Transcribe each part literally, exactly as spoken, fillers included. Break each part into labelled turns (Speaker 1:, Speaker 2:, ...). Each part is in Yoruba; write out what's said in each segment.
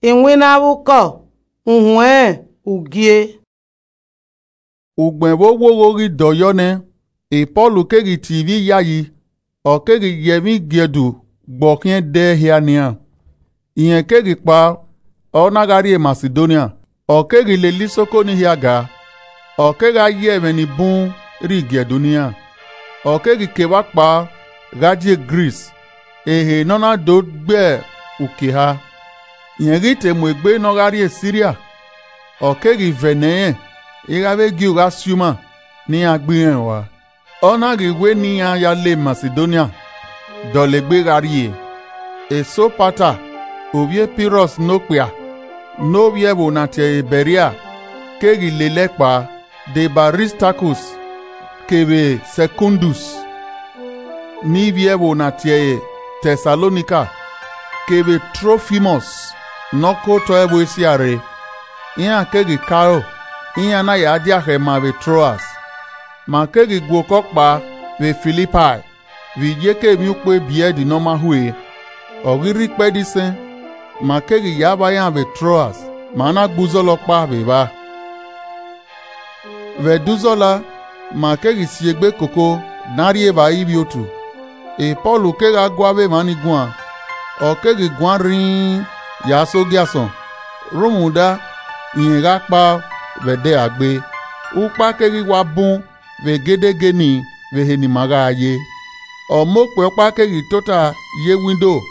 Speaker 1: Inwinabuko, unwe, ugie.
Speaker 2: Ugbenbo wogori doyone, e Paulu kegi T V yayi, o kegi yemi giedu, gbokien de hiania. Iyen kegi pa, o nagari e Macedonia, o kegi le lisoko ni hiaga, o kega yeme ni bun ri giedunia. O kegi kewa pa, gadie Greece, ehe nona do gbe ukiha. Iyen rite mwegbe nogari e Syria, o kegi veneye, igave gi uga suma ni agbiyen wa. Ona giwe ni ya le Macedonia, dolegbe garie. E so pata, ovie Piros nokpia, no viebo na tie Beria, kegi lelekpa, de Baristarchus, kebe Secundus, ni viebo na tie Thessalonica, kebe Trophimus, noko toebo esiare, iya kegi Karo, iya na ya diache ma ve Troas, ma kegi gwokokpa ve Philippi, vi yeke miukwe bie di noma hue, ogiri kpedisen, ma kegi yaba ya ve Troas, ma na guzolokpa ve ba. Ve duzola, ma kegi siegbe koko, narie va ibi otu, e Paulu kega guave mani guan, o kegi guan rin, ya so giason, Romuda, iyenga pa, ve de agbe, ukpa kegi wabun, ve gede geni, ve heni maga aye. O mokwe ukpa kegi tota ye window,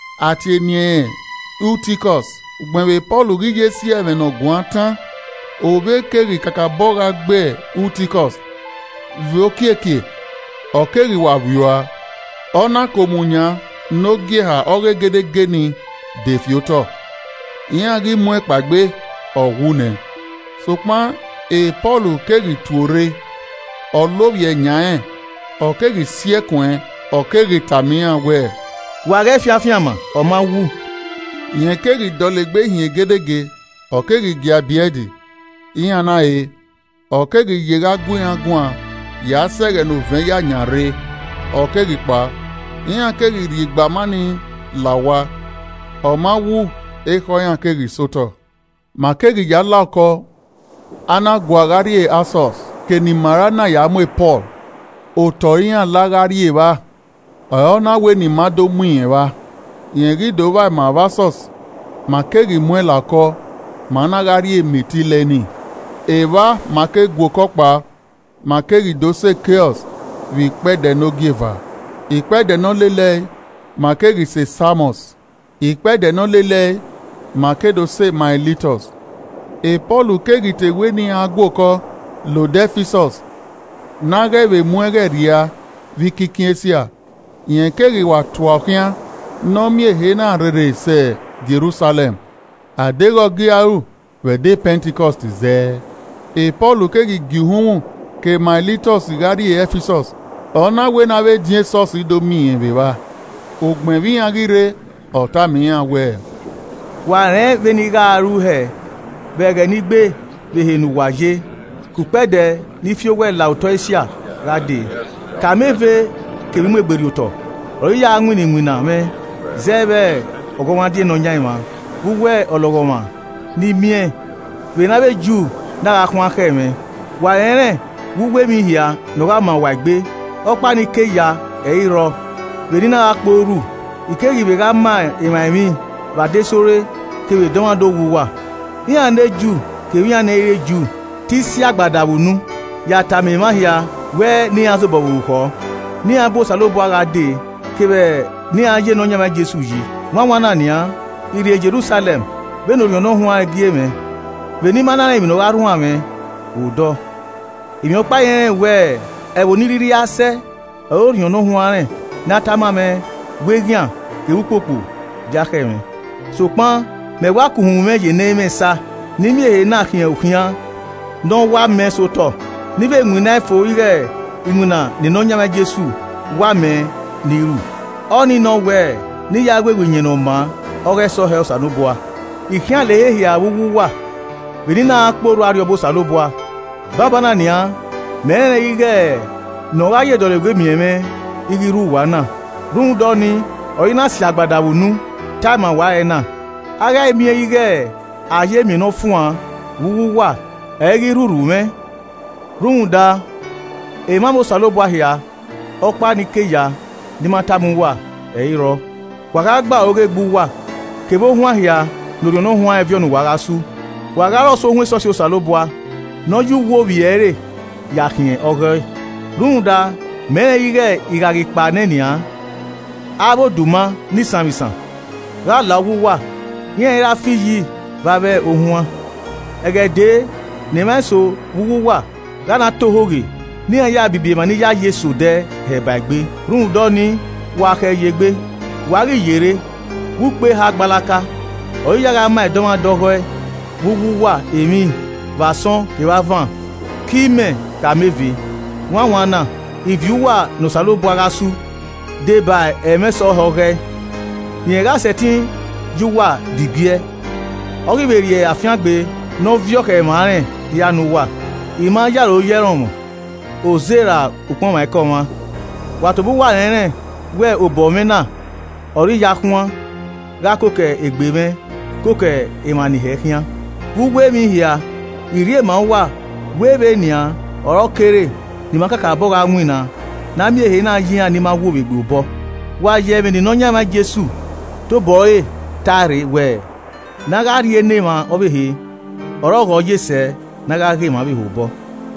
Speaker 2: ati nye Eutychus, ukbenwe Paulu gije siye ve no guantan, obe kegi kakaboga gbe Eutychus, ve okieke, o kegi wabiwa, ona komunya, no geha oge gede geni, de fioto. Iyan gi mwe pagbe, o wune. Sokma, e Paulu kegi tuore, o lobye nyaen, o kegi siekwen, o kegi tamian we.
Speaker 3: Wage fiafiama, o ma wu.
Speaker 2: Yen kegi dolegbe hien gedege, o kegi gia biedi. Iyan na e, o kegi yega guen guen, ya sege no ven ya nyare, o kegi pa. Iyan kegi rigba mani lawa, o ma wu, e koyan kegi soto. Ma kegi ya lauko, ana guagari e Asos, ke ni marana ya mwe Paul, o toiyan lagari e ba, o na we ni mado mwen e ba, yen gido ba ma vasos, ma kegi mwe lako, ma nagari e miti leni, e ba ma ke gwokokpa, ma kegi dose chaos, vi kpe de no giva, i kpe de no lele, ma kegi se Samos, i kpe de no lele, ma ke dose Miletus. E Paulu kegi te weni agwoko, lo Defisos, nage ve mwege ria, viki kiesia, yen kegi wa tuakian, no mie hena rere se Jerusalem, adego giaru, ve de Pentecost ze. E Paulu kegi gihumu, ke Miletus gari e Ephesus, ona we na ve dien sos ido mi enveva, ogben vi agire, ota mi anwe.
Speaker 3: Ware veniga aruhe, bege nigbe, vehenu waje, kupede, ni fiowe la utoisia, rade. Kameve, kebimwe berioto, oya angwini mwina me, zebe, ogomadi no nyaima, uwe ologoma, ni mie, venabe ju, na akwa keme, ware, uwe mihia, noga ma wagbe, okpa ni keya, eiro, venina akporu, ikegi vega ma, emaimi, vade sore, kewe domando wuwa. Iyan ne ju, kewe yan ere ju, ti si agbada wunu, ya tame mahia, we ni an so bo wuko. Ni an bo salobo aga de, kewe ni an ye no nyama Jesu yi. Wan wana ni an, iri Jerusalem, be no yon no huwa gie me. Be ni mana imi no aru ame, udo. Imi okpa yen we, e wo ni riri ase, e o yon no huwa re, na tama me, we gian, ke upopo, jake me. So pan, me wa kuhun me je ne me sa, ni mi e na kian okian, don wa me so to, ni be nwina fo ire, imuna ni no nyama Jesu, wa me ni ru. Oni no we, ni ya gwe gunye no ma, ore so he sanoboa. Ikian le he ya wuwu wa. Bini na akporu ariobo sanoboa. Baba na nia, me ne ige, no wa ye dole gwe mieme, igi ru wa na. Run do ni, oyina si agbada wunu, time wa ena. Ara emi ige aye mi no fún an wuwu wa eri ruru me. Runda e mamo salobo ahia opa ni keya ni matamu wa e iro. Wara gba ore gbu wa kebo hu ahia lori no hu avio nu wara su. Wara lo so hu so si salobo no ju wo wi ere ya hin ore. Runda me ige igari pa nenia abo duma ni samisan. Ra lawu wa yen ra fi yi va be ohun egede ni meso wuwu wa gana tohoge ni ya bibi ma ni ya Yesu de he bagbe run do ni wa ke yegbe wa ri yere wu pe ha gbalaka o yara ma edo ma dogo e wuwu wa emi va son e va van ki me ka mevi wan wan na if you wa no salo boarasu de ba e meso hoge yen ga setin ju wa dibie ori beri afian gbe no vio ke marin ya nu wa ima yaro yeron mo ozera upon ma ko ma wa to bu wa ren we obo mi na ori ya kun ga ko ke egbe me ko ke imani he kian bugbe mi hia iri e ma wa we be nian oro kere ni ma kaka bo ga nwina na mi ehe na yin ni ma wo be gbo wa ye mi ni no nya ma Jesu to boy tare we naga rie ne ma obehe oro go Jese naga ge ma be hobo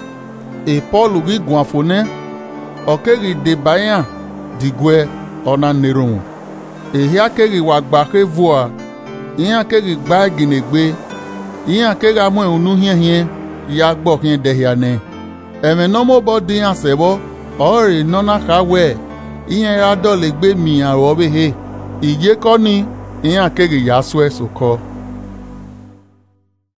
Speaker 2: e Paul gi guafone okeri de bayan digwe ona nerun e hia keri wa gba ke voa iyan keri gba ginegbe iyan keri amu unu hien hien ya gbo kin de hia ne eme no mo bo din asebo ore nona ka we iyan ra do le gbe mi aro obehe ije ko ni iyan keri ya so esoko